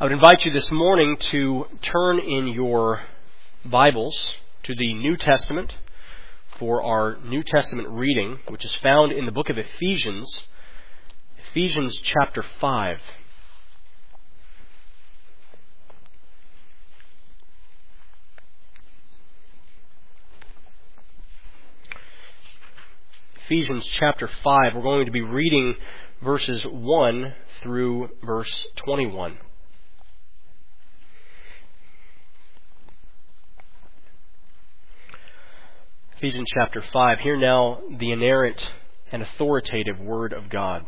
I would invite you this morning to turn in your Bibles to the New Testament for our New Testament reading, which is found in the book of Ephesians, Ephesians chapter 5. Ephesians chapter 5, we're going to be reading verses 1 through verse 21. Ephesians chapter 5. Hear now the inerrant and authoritative Word of God.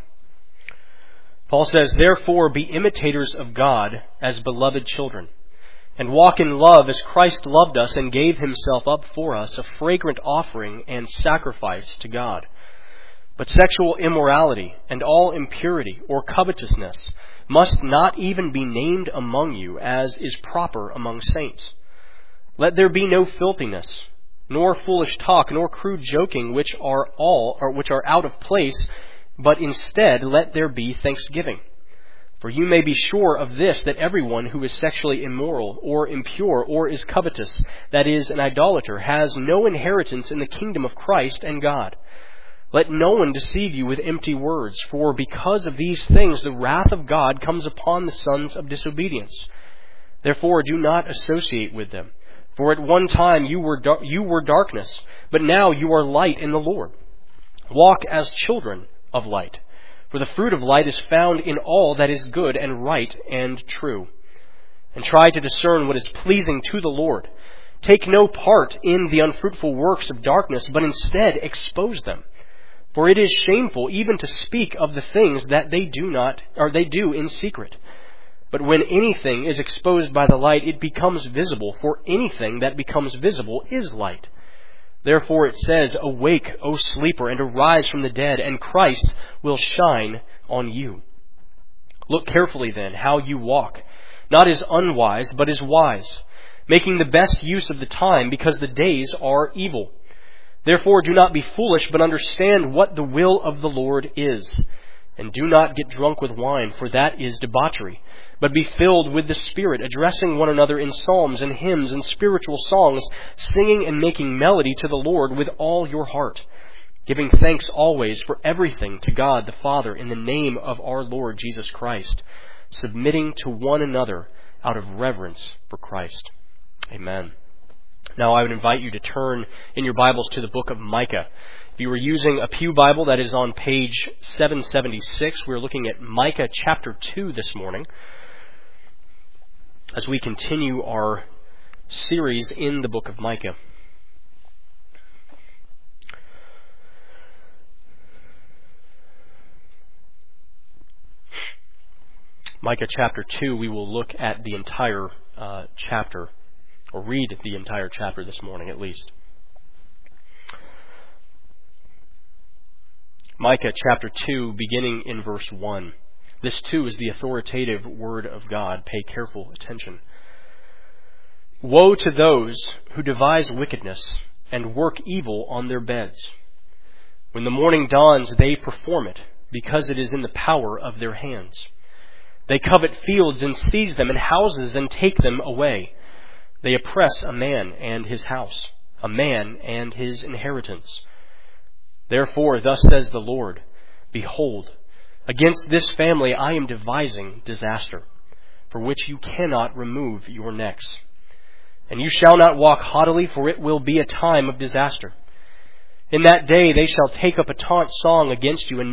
Paul says, "Therefore be imitators of God as beloved children, and walk in love as Christ loved us and gave himself up for us, a fragrant offering and sacrifice to God. But sexual immorality and all impurity or covetousness must not even be named among you, as is proper among saints. Let there be no filthiness, nor foolish talk, nor crude joking, which are out of place, but instead let there be thanksgiving. For you may be sure of this, that everyone who is sexually immoral, or impure, or is covetous, that is, an idolater, has no inheritance in the kingdom of Christ and God. Let no one deceive you with empty words, for because of these things the wrath of God comes upon the sons of disobedience. Therefore do not associate with them. For at one time you were darkness, but now you are light in the Lord. Walk as children of light. For the fruit of light is found in all that is good and right and true. And try to discern what is pleasing to the Lord. Take no part in the unfruitful works of darkness, but instead expose them. For it is shameful even to speak of the things that they do in secret. But when anything is exposed by the light, it becomes visible, for anything that becomes visible is light. Therefore it says, 'Awake, O sleeper, and arise from the dead, and Christ will shine on you.' Look carefully then how you walk, not as unwise, but as wise, making the best use of the time, because the days are evil. Therefore do not be foolish, but understand what the will of the Lord is. And do not get drunk with wine, for that is debauchery, but be filled with the Spirit, addressing one another in psalms and hymns and spiritual songs, singing and making melody to the Lord with all your heart, giving thanks always for everything to God the Father in the name of our Lord Jesus Christ, submitting to one another out of reverence for Christ." Amen. Now I would invite you to turn in your Bibles to the book of Micah. If you were using a Pew Bible, that is on page 776. We're looking at Micah chapter 2 this morning, as we continue our series in the book of Micah. Micah chapter 2, we will look at the entire chapter, or read the entire chapter this morning at least. Micah chapter 2, beginning in verse 1. This too is the authoritative Word of God. Pay careful attention. "Woe to those who devise wickedness and work evil on their beds. When the morning dawns, they perform it, because it is in the power of their hands. They covet fields and seize them, and houses and take them away. They oppress a man and his house, a man and his inheritance. Therefore, thus says the Lord, Behold, against this family I am devising disaster, for which you cannot remove your necks. And you shall not walk haughtily, for it will be a time of disaster. In that day they shall take up a taunt song against you,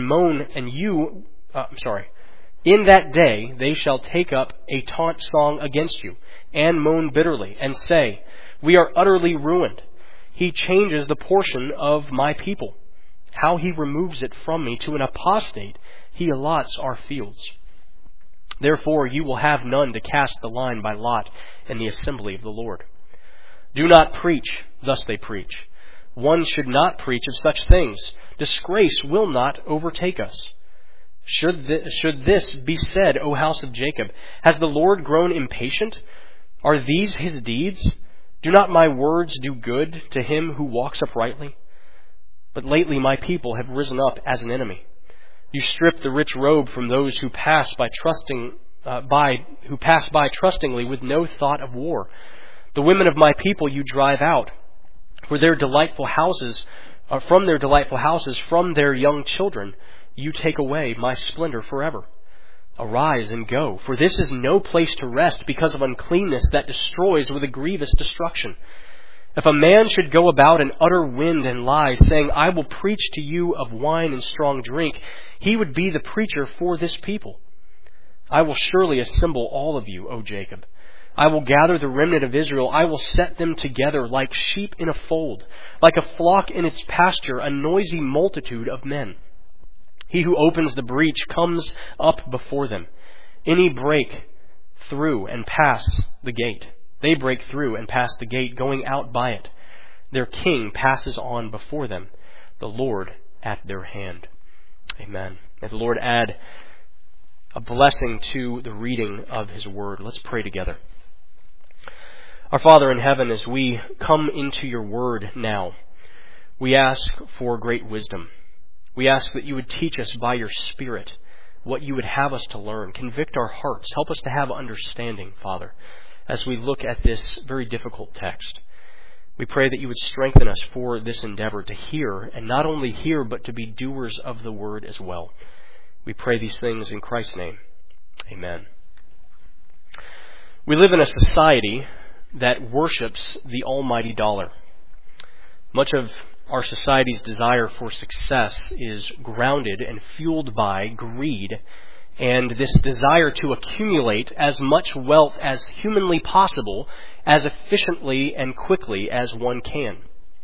In that day they shall take up a taunt song against you, and moan bitterly, and say, We are utterly ruined. He changes the portion of my people. How he removes it from me to an apostate, he allots our fields. Therefore you will have none to cast the line by lot in the assembly of the Lord. Do not preach, thus they preach. One should not preach of such things. Disgrace will not overtake us. Should this be said, O house of Jacob, has the Lord grown impatient? Are these his deeds? Do not my words do good to him who walks uprightly? But lately my people have risen up as an enemy. You strip the rich robe from those who pass by trusting who pass by trustingly with no thought of war. The women of my people you drive out, from their delightful houses, from their young children, you take away my splendor forever. Arise and go, for this is no place to rest because of uncleanness that destroys with a grievous destruction. If a man should go about and utter wind and lies, saying, I will preach to you of wine and strong drink, he would be the preacher for this people. I will surely assemble all of you, O Jacob. I will gather the remnant of Israel. I will set them together like sheep in a fold, like a flock in its pasture, a noisy multitude of men. He who opens the breach comes up before them. Any break through and pass the gate. They break through and pass the gate, going out by it. Their king passes on before them, the Lord at their hand. Amen. May the Lord add a blessing to the reading of His Word. Let's pray together. Our Father in heaven, as we come into your Word now, we ask for great wisdom. We ask that you would teach us by your Spirit what you would have us to learn. Convict our hearts. Help us to have understanding, Father, as we look at this very difficult text. We pray that you would strengthen us for this endeavor to hear, and not only hear, but to be doers of the Word as well. We pray these things in Christ's name. Amen. We live in a society that worships the almighty dollar. Much of our society's desire for success is grounded and fueled by greed and this desire to accumulate as much wealth as humanly possible, as efficiently and quickly as one can.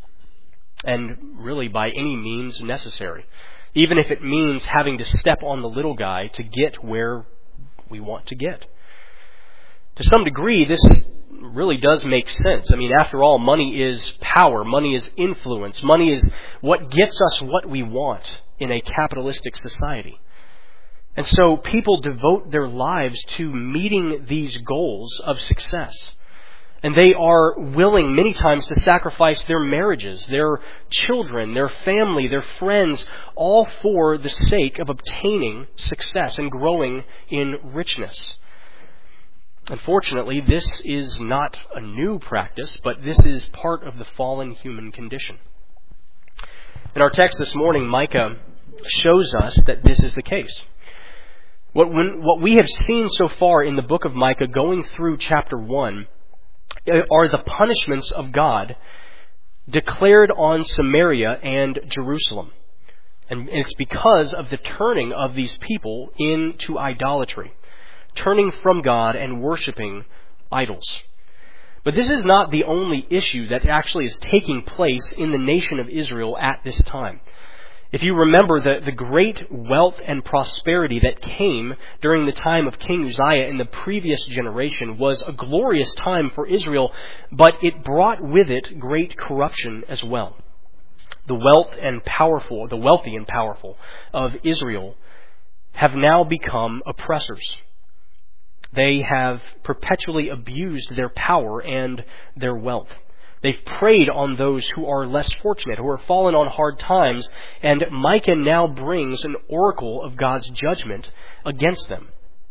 And really by any means necessary. Even if it means having to step on the little guy to get where we want to get. To some degree, this really does make sense. I mean, after all, money is power. Money is influence. Money is what gets us what we want in a capitalistic society. And so people devote their lives to meeting these goals of success. And they are willing many times to sacrifice their marriages, their children, their family, their friends, all for the sake of obtaining success and growing in richness. Unfortunately, this is not a new practice, but this is part of the fallen human condition. In our text this morning, Micah shows us that this is the case. What we have seen so far in the book of Micah, going through chapter 1, are the punishments of God declared on Samaria and Jerusalem. And it's because of the turning of these people into idolatry, turning from God and worshiping idols. But this is not the only issue that actually is taking place in the nation of Israel at this time. If you remember the great wealth and prosperity that came during the time of King Uzziah in the previous generation was a glorious time for Israel, but it brought with it great corruption as well. The wealthy and powerful of Israel have now become oppressors. They have perpetually abused their power and their wealth. They've preyed on those who are less fortunate, who are fallen on hard times, and Micah now brings an oracle of God's judgment against them.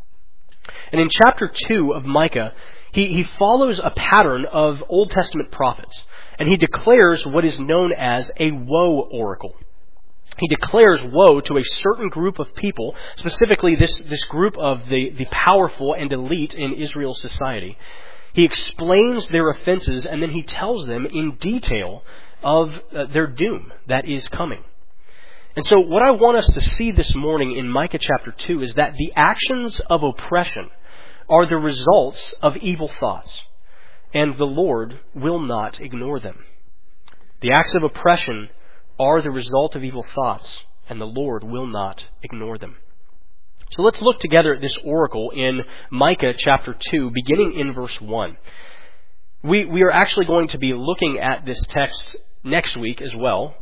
And in chapter 2 of Micah, he follows a pattern of Old Testament prophets, and he declares what is known as a woe oracle. He declares woe to a certain group of people, specifically this group of the powerful and elite in Israel's society. He explains their offenses, and then he tells them in detail of their doom that is coming. And so what I want us to see this morning in Micah chapter 2 is that the actions of oppression are the results of evil thoughts, and the Lord will not ignore them. The acts of oppression are the result of evil thoughts, and the Lord will not ignore them. So let's look together at this oracle in Micah chapter 2, beginning in verse 1. We are actually going to be looking at this text next week as well.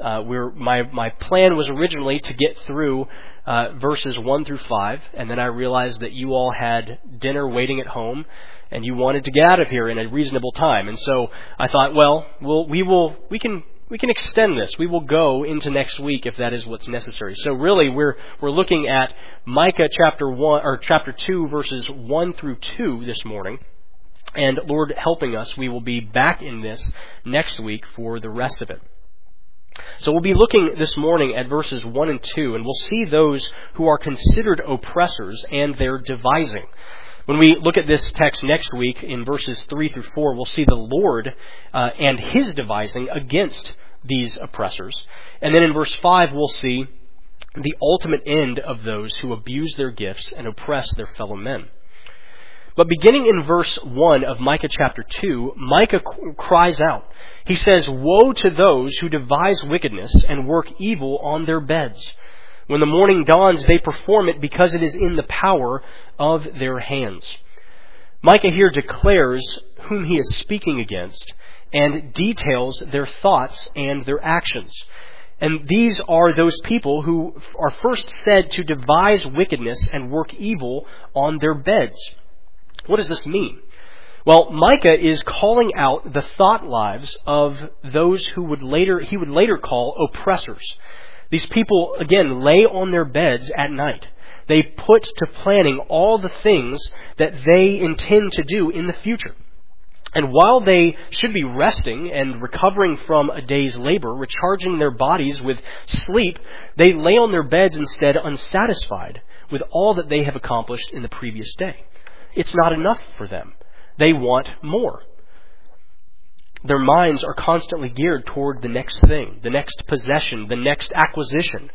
My plan was originally to get through verses 1 through 5, and then I realized that you all had dinner waiting at home, and you wanted to get out of here in a reasonable time. And so I thought, we can we can extend this. We will go into next week if that is what's necessary. So really, we're looking at Micah chapter 2, verses 1 through 2 this morning. And Lord helping us, we will be back in this next week for the rest of it. So we'll be looking this morning at verses 1 and 2, and we'll see those who are considered oppressors and their devising. When we look at this text next week in verses 3 through 4, we'll see the Lord and His devising against these oppressors. And then in verse 5, we'll see the ultimate end of those who abuse their gifts and oppress their fellow men. But beginning in verse 1 of Micah chapter 2, Micah cries out. He says, "Woe to those who devise wickedness and work evil on their beds. When the morning dawns, they perform it because it is in the power of their hands." Micah here declares whom he is speaking against and details their thoughts and their actions. And these are those people who are first said to devise wickedness and work evil on their beds. What does this mean? Well, Micah is calling out the thought lives of those who he would later call oppressors. These people, again, lay on their beds at night. They put to planning all the things that they intend to do in the future. And while they should be resting and recovering from a day's labor, recharging their bodies with sleep, they lay on their beds instead unsatisfied with all that they have accomplished in the previous day. It's not enough for them. They want more. Their minds are constantly geared toward the next thing, the next possession, the next acquisition.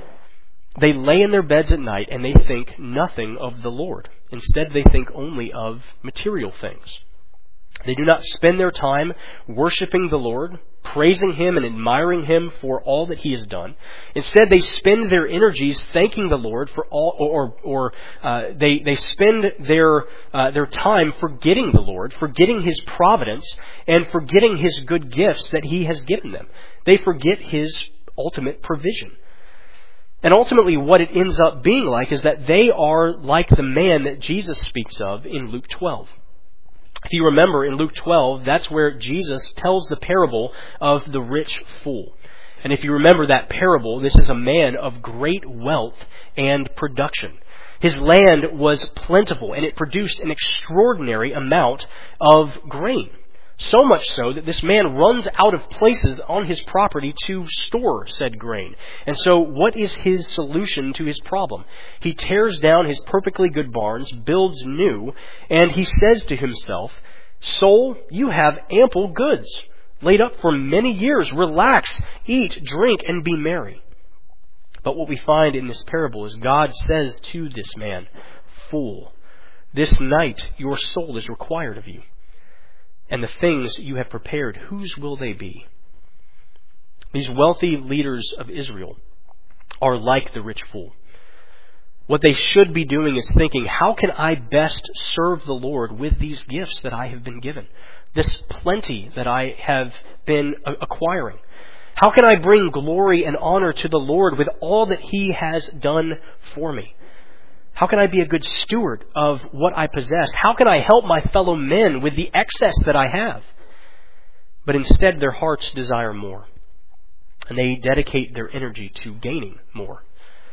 They lay in their beds at night and they think nothing of the Lord. Instead, they think only of material things. They do not spend their time worshiping the Lord, praising Him and admiring Him for all that He has done. Instead, they spend their energies thanking the Lord for all, they spend their time forgetting the Lord, forgetting His providence, and forgetting His good gifts that He has given them. They forget His ultimate provision. And ultimately, what it ends up being like is that they are like the man that Jesus speaks of in Luke 12. If you remember, in Luke 12, that's where Jesus tells the parable of the rich fool. And if you remember that parable, this is a man of great wealth and production. His land was plentiful, and it produced an extraordinary amount of grain. So much so that this man runs out of places on his property to store said grain. And so what is his solution to his problem? He tears down his perfectly good barns, builds new, and he says to himself, "Soul, you have ample goods, laid up for many years. Relax, eat, drink, and be merry." But what we find in this parable is God says to this man, "Fool, this night your soul is required of you. And the things you have prepared, whose will they be?" These wealthy leaders of Israel are like the rich fool. What they should be doing is thinking, how can I best serve the Lord with these gifts that I have been given? This plenty that I have been acquiring. How can I bring glory and honor to the Lord with all that He has done for me? How can I be a good steward of what I possess? How can I help my fellow men with the excess that I have? But instead, their hearts desire more, and they dedicate their energy to gaining more.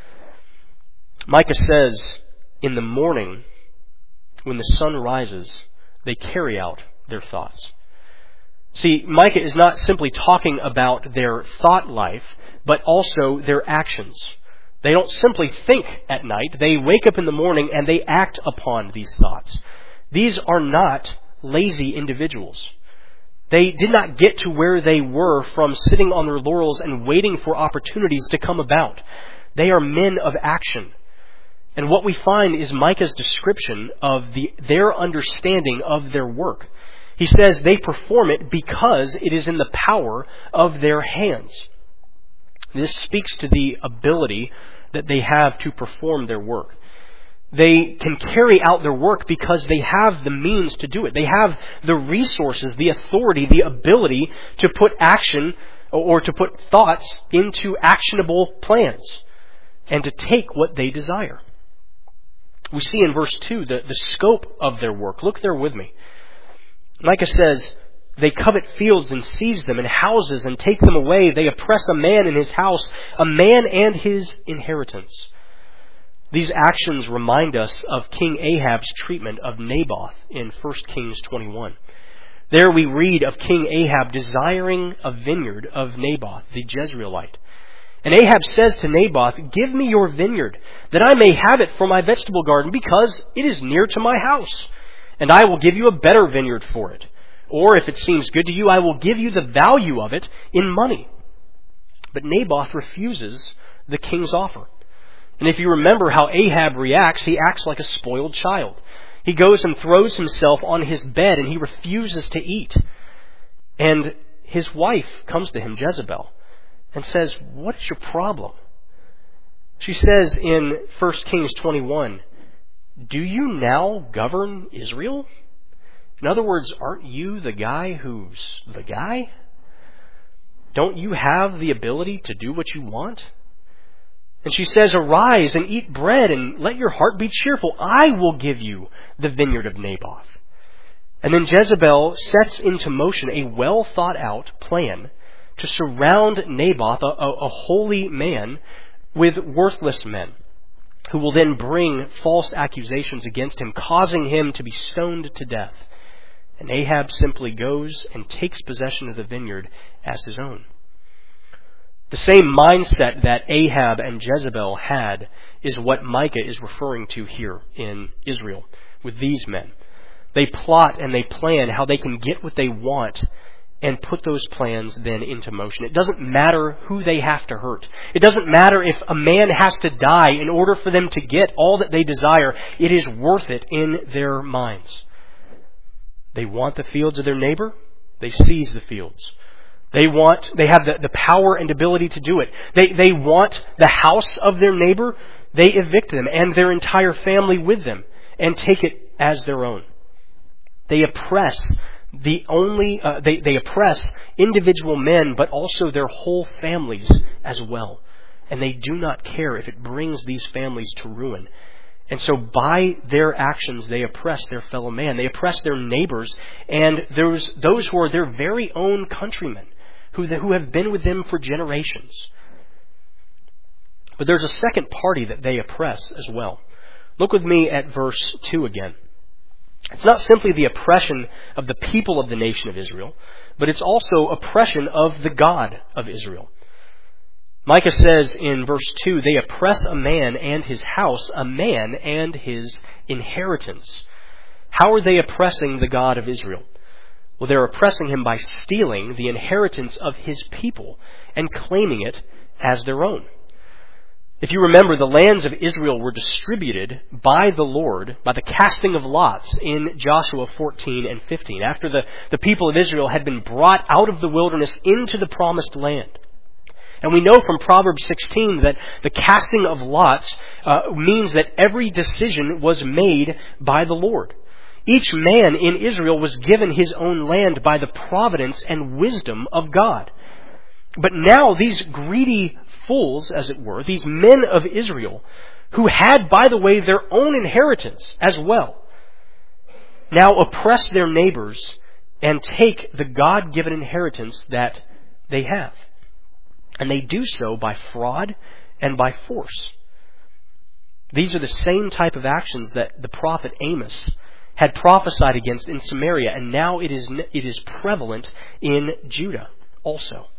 Micah says, in the morning, when the sun rises, they carry out their thoughts. See, Micah is not simply talking about their thought life, but also their actions. They don't simply think at night. They wake up in the morning and they act upon these thoughts. These are not lazy individuals. They did not get to where they were from sitting on their laurels and waiting for opportunities to come about. They are men of action. And what we find is Micah's description of their understanding of their work. He says they perform it because it is in the power of their hands. This speaks to the ability that they have to perform their work. They can carry out their work because they have the means to do it. They have the resources, the authority, the ability to put action or to put thoughts into actionable plans and to take what they desire. We see in verse 2 the scope of their work. Look there with me. Micah says, They covet fields and seize them, and houses and take them away. They oppress a man in his house, a man and his inheritance. These actions remind us of King Ahab's treatment of Naboth in 1 Kings 21. There we read of King Ahab desiring a vineyard of Naboth, the Jezreelite. And Ahab says to Naboth, "Give me your vineyard, that I may have it for my vegetable garden, because it is near to my house. And I will give you a better vineyard for it. Or if it seems good to you, I will give you the value of it in money." But Naboth refuses the king's offer. And if you remember how Ahab reacts, he acts like a spoiled child. He goes and throws himself on his bed and he refuses to eat. And his wife comes to him, Jezebel, and says, "What is your problem?" She says in 1 Kings 21, "Do you now govern Israel?" In other words, aren't you the guy who's the guy? Don't you have the ability to do what you want? And she says, "Arise and eat bread and let your heart be cheerful. I will give you the vineyard of Naboth." And then Jezebel sets into motion a well thought out plan to surround Naboth, a holy man, with worthless men, who will then bring false accusations against him, causing him to be stoned to death. And Ahab simply goes and takes possession of the vineyard as his own. The same mindset that Ahab and Jezebel had is what Micah is referring to here in Israel with these men. They plot and they plan how they can get what they want and put those plans then into motion. It doesn't matter who they have to hurt. It doesn't matter if a man has to die in order for them to get all that they desire. It is worth it in their minds. They want the fields of their neighbor, they seize the fields. They have the power and ability to do it. They want the house of their neighbor, they evict them and their entire family with them and take it as their own. They oppress they oppress individual men, but also their whole families as well. And they do not care if it brings these families to ruin. And so by their actions, they oppress their fellow man. They oppress their neighbors and those who are their very own countrymen, who have been with them for generations. But there's a second party that they oppress as well. Look with me at verse 2 again. It's not simply the oppression of the people of the nation of Israel, but it's also oppression of the God of Israel. Micah says in verse 2, "They oppress a man and his house, a man and his inheritance." How are they oppressing the God of Israel? Well, they're oppressing him by stealing the inheritance of his people and claiming it as their own. If you remember, the lands of Israel were distributed by the Lord by the casting of lots in Joshua 14 and 15, after the people of Israel had been brought out of the wilderness into the promised land. And we know from Proverbs 16 that the casting of lots means that every decision was made by the Lord. Each man in Israel was given his own land by the providence and wisdom of God. But now these greedy fools, as it were, these men of Israel, who had, by the way, their own inheritance as well, now oppress their neighbors and take the God-given inheritance that they have. And they do so by fraud and by force. These are the same type of actions that the prophet Amos had prophesied against in Samaria, and now it is prevalent in Judah also.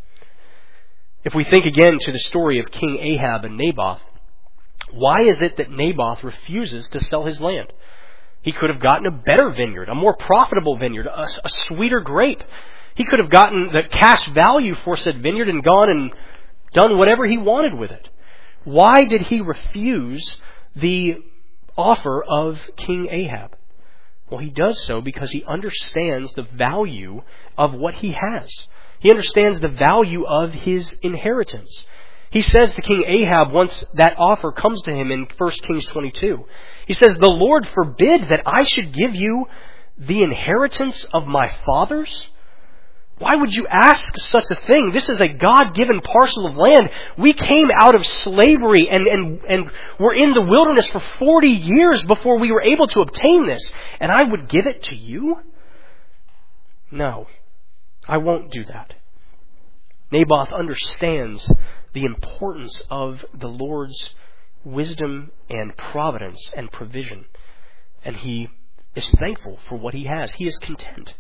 If we think again to the story of King Ahab and Naboth, why is it that Naboth refuses to sell his land? He could have gotten a better vineyard, a more profitable vineyard, a sweeter grape. He could have gotten the cash value for said vineyard and gone and done whatever he wanted with it. Why did he refuse the offer of King Ahab? Well, he does so because he understands the value of what he has. He understands the value of his inheritance. He says to King Ahab, once that offer comes to him in 1 Kings 22, he says, "The Lord forbid that I should give you the inheritance of my fathers? Why would you ask such a thing? This is a God-given parcel of land. We came out of slavery and were in the wilderness for 40 years before we were able to obtain this. And I would give it to you?" No. I won't do that. Naboth understands the importance of the Lord's wisdom and providence and provision. And he is thankful for what he has. He is content.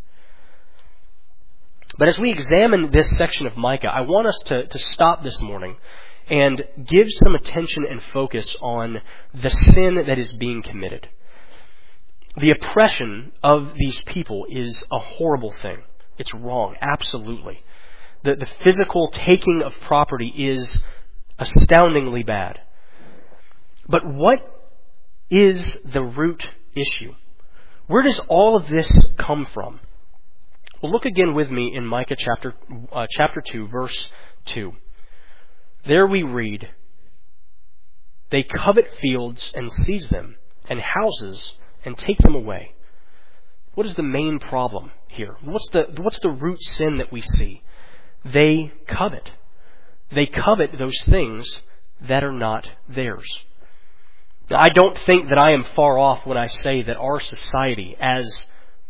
But as we examine this section of Micah, I want us to stop this morning and give some attention and focus on the sin that is being committed. The oppression of these people is a horrible thing. It's wrong, absolutely. The physical taking of property is astoundingly bad. But what is the root issue? Where does all of this come from? Well, look again with me in Micah chapter 2, verse 2. There we read, "They covet fields and seize them, and houses and take them away." What is the main problem here? What's the root sin that we see? They covet. They covet those things that are not theirs. Now, I don't think that I am far off when I say that our society, as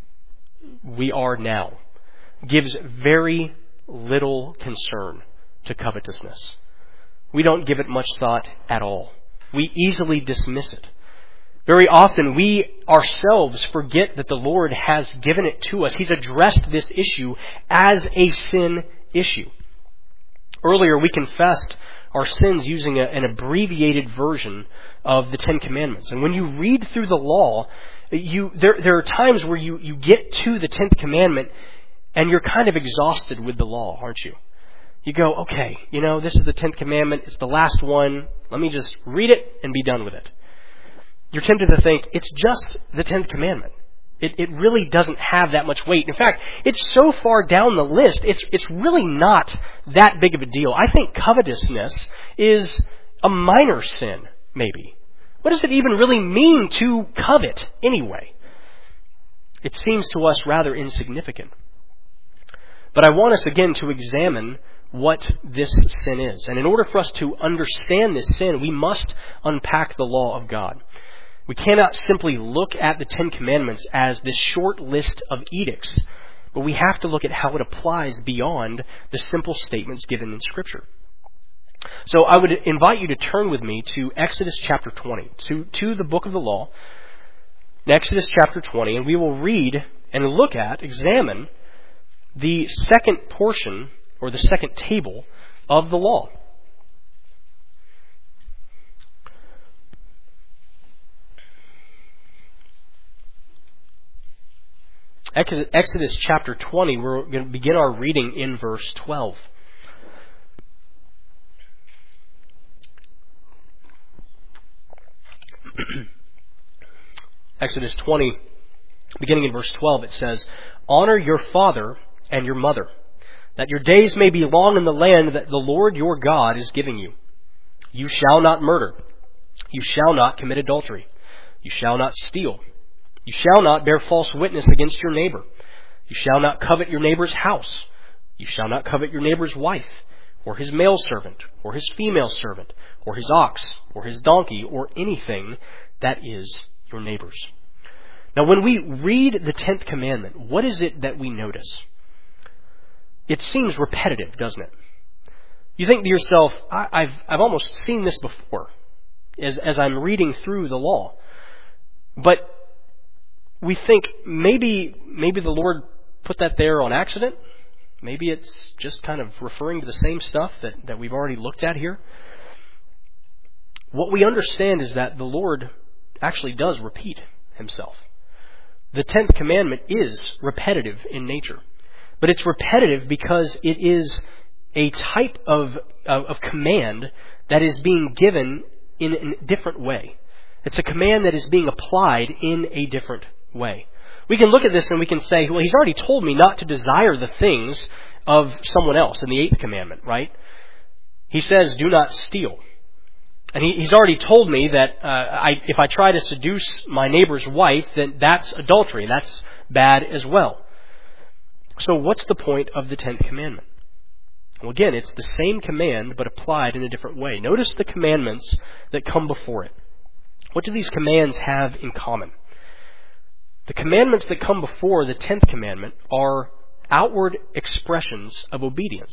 we are now, gives very little concern to covetousness. We don't give it much thought at all. We easily dismiss it. Very often we ourselves forget that the Lord has given it to us. He's addressed this issue as a sin issue. Earlier we confessed our sins using an abbreviated version of the Ten Commandments. And when you read through the law, there are times where you get to the 10th commandment and you're kind of exhausted with the law, aren't you? You go, okay, this is the 10th commandment. It's the last one. Let me just read it and be done with it. You're tempted to think it's just the 10th commandment. It really doesn't have that much weight. In fact, it's so far down the list, it's really not that big of a deal. I think covetousness is a minor sin, maybe. What does it even really mean to covet anyway? It seems to us rather insignificant. But I want us again to examine what this sin is. And in order for us to understand this sin, we must unpack the law of God. We cannot simply look at the Ten Commandments as this short list of edicts, but we have to look at how it applies beyond the simple statements given in Scripture. So I would invite you to turn with me to Exodus chapter 20, to the book of the law, Exodus chapter 20, and we will read and examine the second portion, or the second table of the law. Exodus chapter 20, we're going to begin our reading in verse 12. Exodus 20, beginning in verse 12, it says, "Honor your father and your mother, that your days may be long in the land that the Lord your God is giving you. You shall not murder. You shall not commit adultery. You shall not steal. You shall not bear false witness against your neighbor. You shall not covet your neighbor's house. You shall not covet your neighbor's wife, or his male servant, or his female servant, or his ox, or his donkey, or anything that is your neighbor's." Now, when we read the 10th commandment, what is it that we notice? It seems repetitive, doesn't it? You think to yourself, I've almost seen this before as I'm reading through the law. But we think maybe the Lord put that there on accident. Maybe it's just kind of referring to the same stuff that we've already looked at here. What we understand is that the Lord actually does repeat himself. The 10th commandment is repetitive in nature. But it's repetitive because it is a type of command that is being given in a different way. It's a command that is being applied in a different way. We can look at this and we can say, well, he's already told me not to desire the things of someone else in the 8th commandment, right? He says, do not steal. And he's already told me that if I try to seduce my neighbor's wife, then that's adultery. That's bad as well. So what's the point of the 10th commandment? Well, again, it's the same command, but applied in a different way. Notice the commandments that come before it. What do these commands have in common? The commandments that come before the 10th commandment are outward expressions of obedience.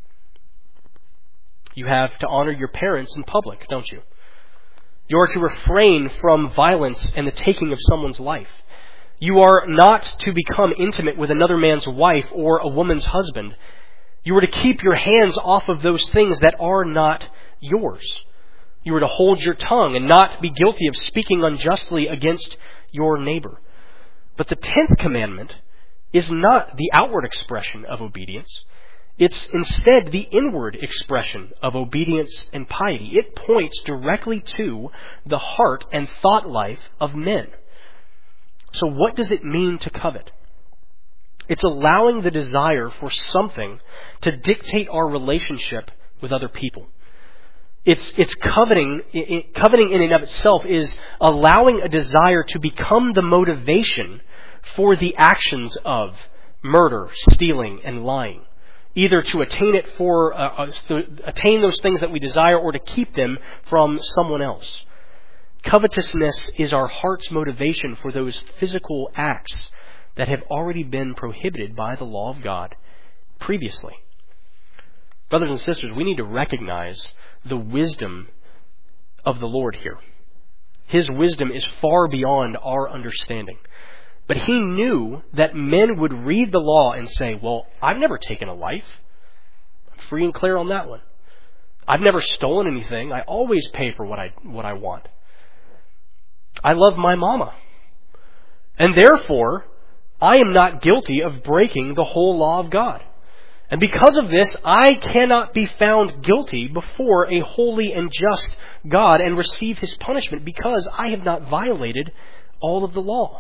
You have to honor your parents in public, don't you? You are to refrain from violence and the taking of someone's life. You are not to become intimate with another man's wife or a woman's husband. You are to keep your hands off of those things that are not yours. You are to hold your tongue and not be guilty of speaking unjustly against your neighbor. But the 10th commandment is not the outward expression of obedience. It's instead the inward expression of obedience and piety. It points directly to the heart and thought life of men. So what does it mean to covet? It's allowing the desire for something to dictate our relationship with other people. It's coveting. Coveting in and of itself is allowing a desire to become the motivation for the actions of murder, stealing, and lying. Either to attain it attain those things that we desire, or to keep them from someone else. Covetousness is our heart's motivation for those physical acts that have already been prohibited by the law of God previously. Brothers and sisters, we need to recognize the wisdom of the Lord here. His wisdom is far beyond our understanding. But He knew that men would read the law and say, well, I've never taken a life. I'm free and clear on that one. I've never stolen anything. I always pay for what I want. I love my mama. And therefore, I am not guilty of breaking the whole law of God. And because of this, I cannot be found guilty before a holy and just God and receive His punishment, because I have not violated all of the law.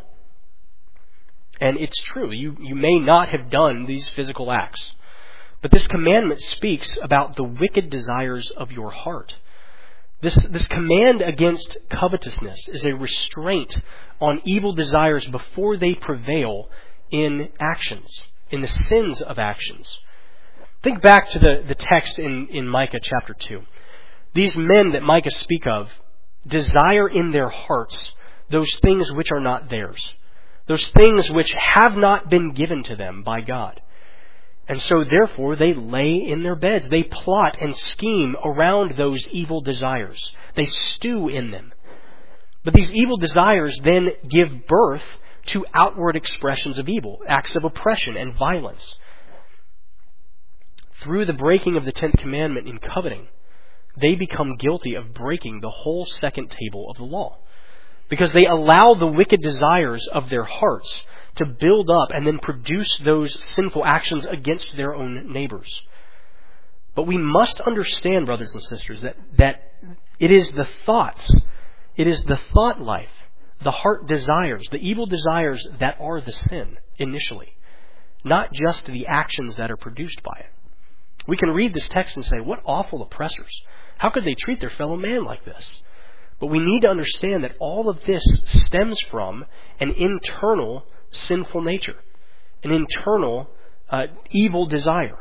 And it's true, you may not have done these physical acts. But this commandment speaks about the wicked desires of your heart. This command against covetousness is a restraint on evil desires before they prevail in actions, in the sins of actions. Think back to the text in Micah chapter 2. These men that Micah speak of desire in their hearts those things which are not theirs. Those things which have not been given to them by God. And so therefore they lay in their beds. They plot and scheme around those evil desires. They stew in them. But these evil desires then give birth to outward expressions of evil, acts of oppression and violence. Through the breaking of the 10th commandment in coveting, they become guilty of breaking the whole second table of the law. Because they allow the wicked desires of their hearts to build up and then produce those sinful actions against their own neighbors. But we must understand, brothers and sisters, that it is the thoughts, it is the thought life, the heart desires, the evil desires that are the sin initially, not just the actions that are produced by it. We can read this text and say, what awful oppressors. How could they treat their fellow man like this? But we need to understand that all of this stems from an internal sinful nature, an internal evil desire.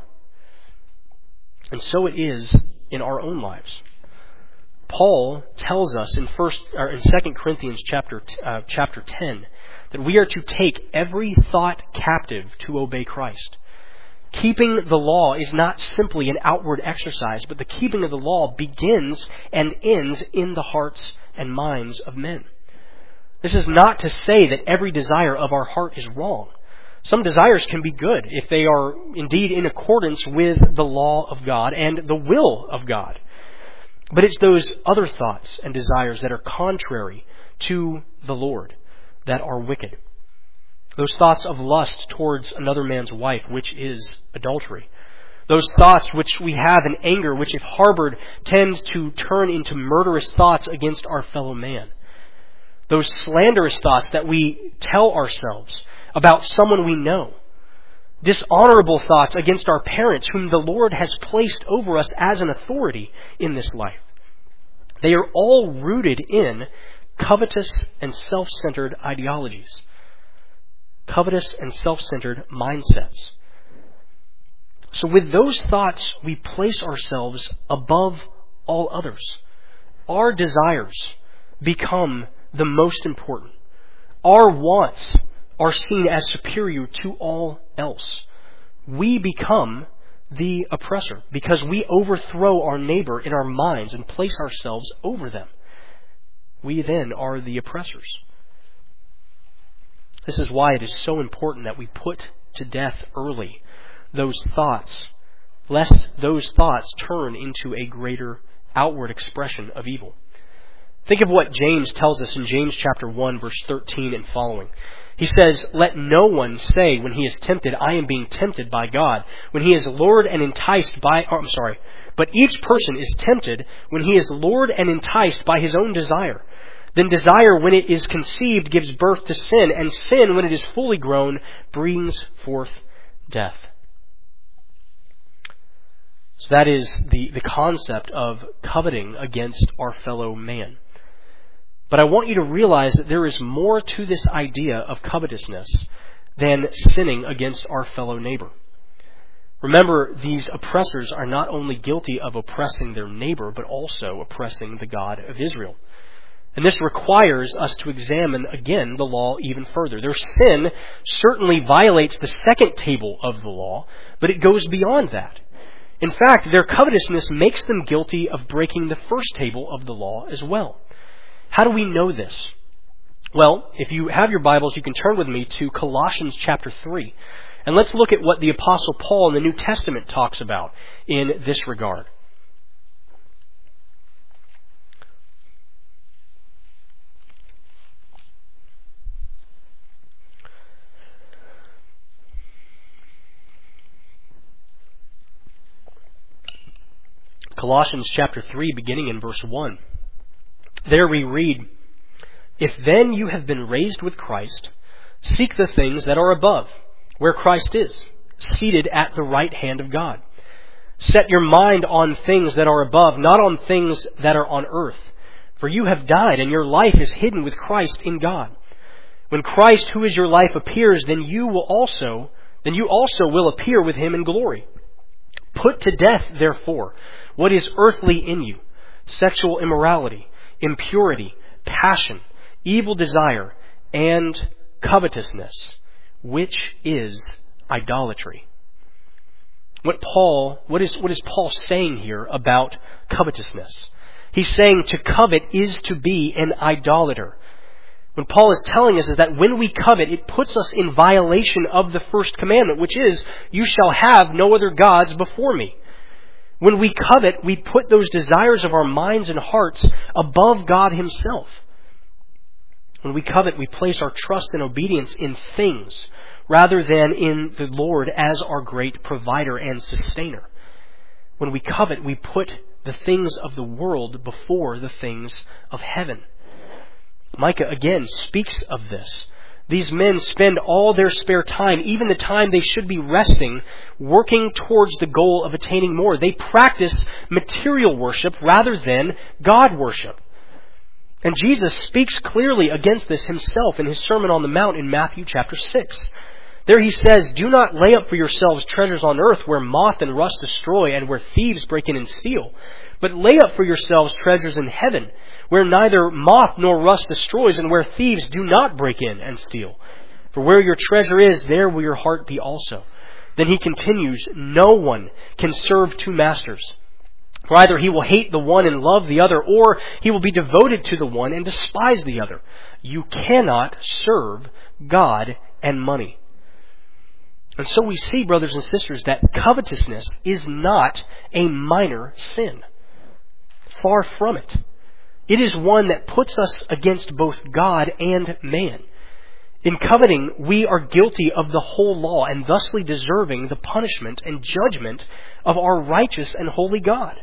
And so it is in our own lives. Paul tells us in 2 Corinthians chapter 10 that we are to take every thought captive to obey Christ. Keeping the law is not simply an outward exercise, but the keeping of the law begins and ends in the hearts and minds of men. This is not to say that every desire of our heart is wrong. Some desires can be good if they are indeed in accordance with the law of God and the will of God. But it's those other thoughts and desires that are contrary to the Lord that are wicked. Those thoughts of lust towards another man's wife, which is adultery. Those thoughts which we have in anger, which if harbored, tend to turn into murderous thoughts against our fellow man. Those slanderous thoughts that we tell ourselves about someone we know. Dishonorable thoughts against our parents, whom the Lord has placed over us as an authority in this life. They are all rooted in covetous and self-centered ideologies. Covetous and self-centered mindsets. So with those thoughts, we place ourselves above all others. Our desires become the most important. Our wants are seen as superior to all else. we become the oppressor because we overthrow our neighbor in our minds and place ourselves over them. We then are the oppressors. This is why it is so important that we put to death early those thoughts, lest those thoughts turn into a greater outward expression of evil. Think of what James tells us in James chapter 1, verse 13 and following. He says, "Let no one say when he is tempted, I am being tempted by God, when he is lured and enticed by..." But each person is tempted when he is lured and enticed by his own desire. Then desire, when it is conceived, gives birth to sin, and sin, when it is fully grown, brings forth death. So that is the concept of coveting against our fellow man. But I want you to realize that there is more to this idea of covetousness than sinning against our fellow neighbor. Remember, these oppressors are not only guilty of oppressing their neighbor, but also oppressing the God of Israel. And this requires us to examine, again, the law even further. Their sin certainly violates the second table of the law, but it goes beyond that. In fact, their covetousness makes them guilty of breaking the first table of the law as well. How do we know this? Well, if you have your Bibles, you can turn with me to Colossians chapter 3. And let's look at what the Apostle Paul in the New Testament talks about in this regard. Colossians chapter 3, beginning in verse 1. There we read, "If then you have been raised with Christ, seek the things that are above, where Christ is, seated at the right hand of God. Set your mind on things that are above, not on things that are on earth. For you have died, and your life is hidden with Christ in God. When Christ, who is your life, appears, then you also will appear with him in glory. Put to death, therefore, what is earthly in you: sexual immorality, impurity, passion, evil desire, and covetousness, which is idolatry." What is Paul saying here about covetousness? He's saying to covet is to be an idolater. What Paul is telling us is that when we covet, it puts us in violation of the first commandment, which is, "You shall have no other gods before me." When we covet, we put those desires of our minds and hearts above God himself. When we covet, we place our trust and obedience in things rather than in the Lord as our great provider and sustainer. When we covet, we put the things of the world before the things of heaven. Micah again speaks of this. These men spend all their spare time, even the time they should be resting, working towards the goal of attaining more. They practice material worship rather than God worship. And Jesus speaks clearly against this himself in his Sermon on the Mount in Matthew chapter 6. There he says, "Do not lay up for yourselves treasures on earth where moth and rust destroy and where thieves break in and steal. But lay up for yourselves treasures in heaven, where neither moth nor rust destroys and where thieves do not break in and steal. For where your treasure is, there will your heart be also." Then he continues, "No one can serve two masters. For either he will hate the one and love the other, or he will be devoted to the one and despise the other. You cannot serve God and money." And so we see, brothers and sisters, that covetousness is not a minor sin. Far from it. It is one that puts us against both God and man. In coveting, we are guilty of the whole law and thusly deserving the punishment and judgment of our righteous and holy God.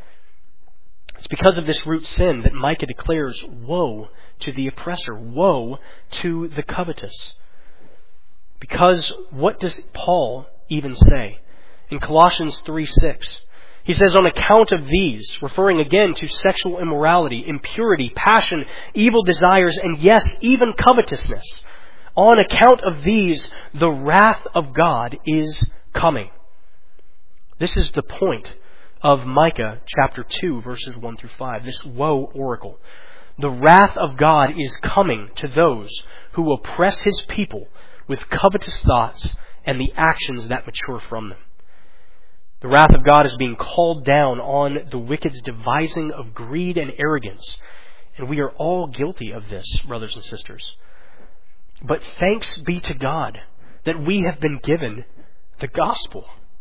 It's because of this root sin that Micah declares, "Woe to the oppressor, woe to the covetous." Because what does Paul even say? In Colossians 3:6, he says, "On account of these," referring again to sexual immorality, impurity, passion, evil desires, and yes, even covetousness, "on account of these, the wrath of God is coming." This is the point of Micah chapter 2, verses 1 through 5, this woe oracle. The wrath of God is coming to those who oppress his people with covetous thoughts and the actions that mature from them. The wrath of God is being called down on the wicked's devising of greed and arrogance, and we are all guilty of this, brothers and sisters. But thanks be to God that we have been given the gospel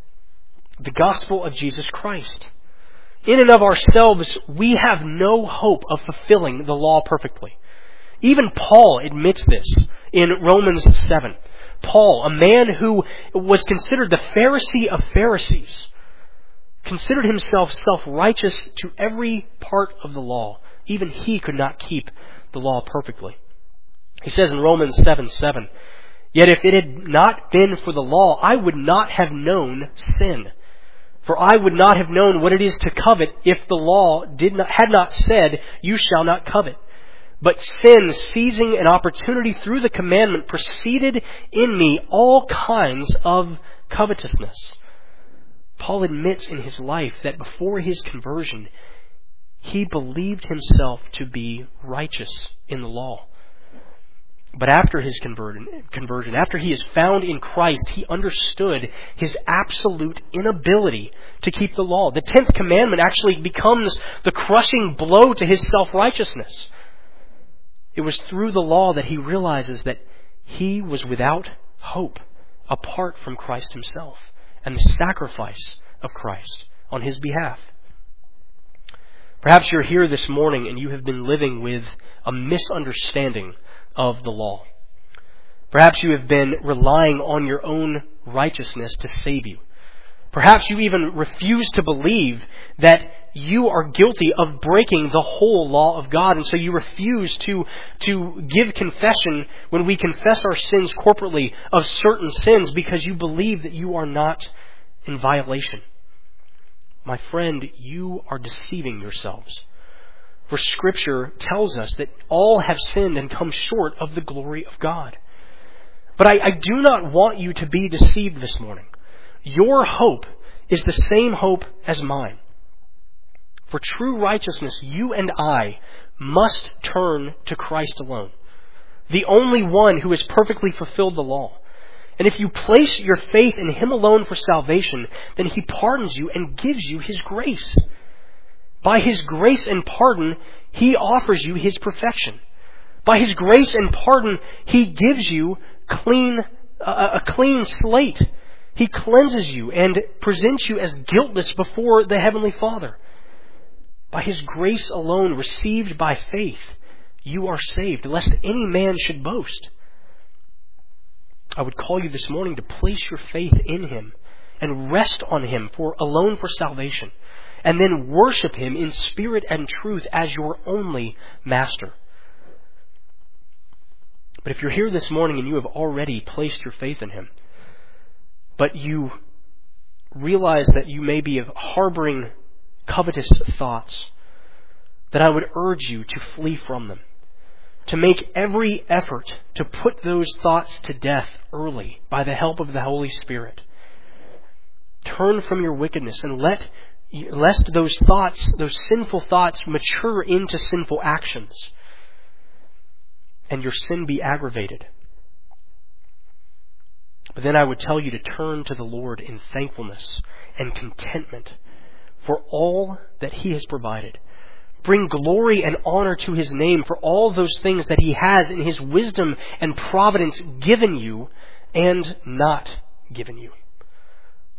of Jesus Christ. In and of ourselves, we have no hope of fulfilling the law perfectly. Even Paul admits this in Romans 7. Paul, a man who was considered the Pharisee of Pharisees, considered himself self-righteous to every part of the law. Even he could not keep the law perfectly. He says in Romans 7:7, "Yet if it had not been for the law, I would not have known sin. For I would not have known what it is to covet if the law had not said, 'You shall not covet.' But sin, seizing an opportunity through the commandment, proceeded in me all kinds of covetousness." Paul admits in his life that before his conversion, he believed himself to be righteous in the law. But after his conversion, after he is found in Christ, he understood his absolute inability to keep the law. The 10th commandment actually becomes the crushing blow to his self-righteousness. It was through the law that he realizes that he was without hope apart from Christ himself and the sacrifice of Christ on his behalf. Perhaps you're here this morning and you have been living with a misunderstanding of the law. Perhaps you have been relying on your own righteousness to save you. Perhaps you even refuse to believe that you are guilty of breaking the whole law of God, and so you refuse to give confession when we confess our sins corporately of certain sins because you believe that you are not in violation. My friend, you are deceiving yourselves. For Scripture tells us that all have sinned and come short of the glory of God. But I do not want you to be deceived this morning. Your hope is the same hope as mine. For true righteousness, you and I must turn to Christ alone, the only one who has perfectly fulfilled the law. And if you place your faith in Him alone for salvation, then He pardons you and gives you His grace. By His grace and pardon, He offers you His perfection. By His grace and pardon, He gives you a clean slate. He cleanses you and presents you as guiltless before the Heavenly Father. By His grace alone, received by faith, you are saved, lest any man should boast. I would call you this morning to place your faith in Him and rest on Him alone for salvation, and then worship Him in spirit and truth as your only master. But if you're here this morning and you have already placed your faith in Him, but you realize that you may be harboring covetous thoughts, then I would urge you to flee from them, to make every effort to put those thoughts to death early by the help of the Holy Spirit. Turn from your wickedness and lest those sinful thoughts mature into sinful actions and your sin be aggravated. But then I would tell you to turn to the Lord in thankfulness and contentment for all that He has provided. Bring glory and honor to His name for all those things that He has in His wisdom and providence given you and not given you.